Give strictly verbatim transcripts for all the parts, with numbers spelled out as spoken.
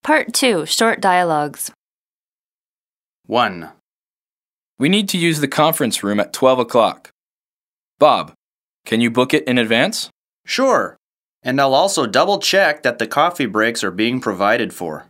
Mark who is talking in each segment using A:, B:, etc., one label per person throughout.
A: Part two, Short Dialogues.
B: one.
C: We need to use the conference room at twelve o'clock. Bob, can you book it in advance?
B: Sure. And I'll also double check that the coffee breaks are being provided for.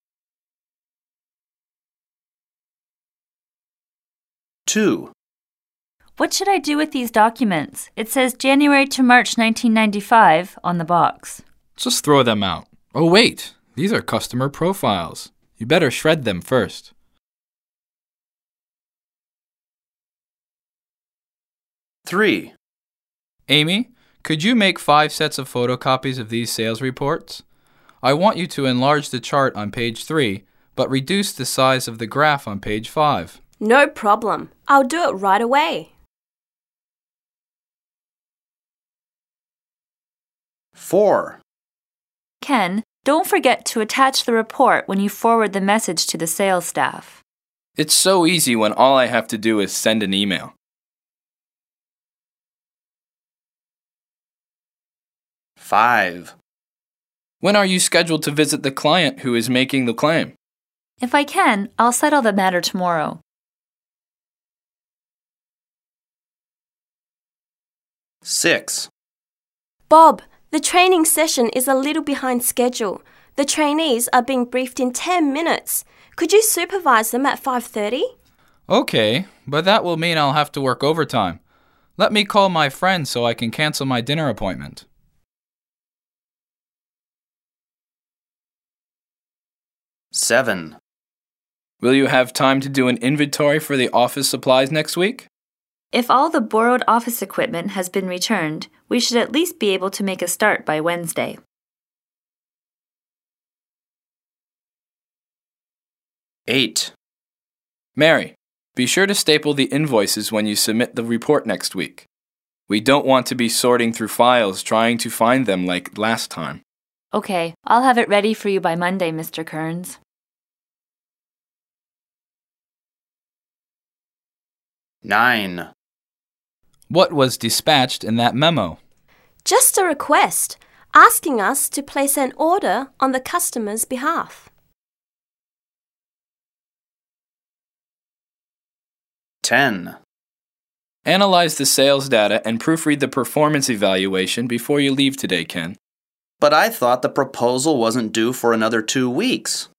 B: two.
A: What should I do with these documents? It says January to March nineteen ninety-five on the box.
C: Just throw them out. Oh, wait. These are customer profiles. You better shred them first.
B: three.
C: Amy, could you make five sets of photocopies of these sales reports? I want you to enlarge the chart on page three, but reduce the size of the graph on page five.
D: No problem. I'll do it right away.
B: four.
A: Ken, don't forget to attach the report when you forward the message to the sales staff.
C: It's so easy when all I have to do is send an email.
B: five.
C: When are you scheduled to visit the client who is making the claim?
A: If I can, I'll settle the matter tomorrow.
B: six.
D: Bob, the training session is a little behind schedule. The trainees are being briefed in ten minutes. Could you supervise them at five thirty?
C: Okay, but that will mean I'll have to work overtime. Let me call my friend so I can cancel my dinner appointment.
B: seven.
C: Will you have time to do an inventory for the office supplies next week?
A: If all the borrowed office equipment has been returned, we should at least be able to make a start by Wednesday.
B: eight.
C: Mary, be sure to staple the invoices when you submit the report next week. We don't want to be sorting through files trying to find them like last time.
A: Okay, I'll have it ready for you by Monday, Mister Kearns.
B: nine.
C: What was dispatched in that memo?
D: Just a request, asking us to place an order on the customer's behalf.
B: ten.
C: Analyze the sales data and proofread the performance evaluation before you leave today, Ken.
B: But I thought the proposal wasn't due for another two weeks.